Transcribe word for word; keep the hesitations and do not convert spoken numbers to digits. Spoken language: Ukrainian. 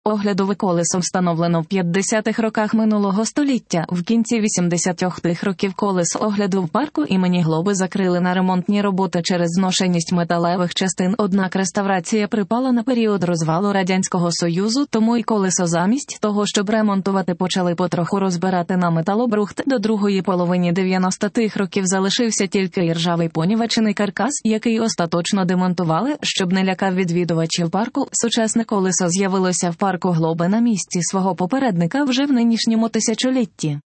Оглядове колесо встановлено в п'ятдесятих роках минулого століття. В кінці вісімдесятих років колесо огляду в парку імені Глоби закрили на ремонтні роботи через зношеність металевих частин, однак реставрація припала на період розвалу Радянського Союзу, тому і колесо замість того, щоб ремонтувати, почали потроху розбирати на металобрухт. До другої половини дев'яностих років залишився тільки іржавий понівечений каркас, який остаточно демонтували, щоб не лякав відвідувачів парку. Сучасне колесо з'явилося в парку Глоби на місці свого попередника вже в нинішньому тисячолітті.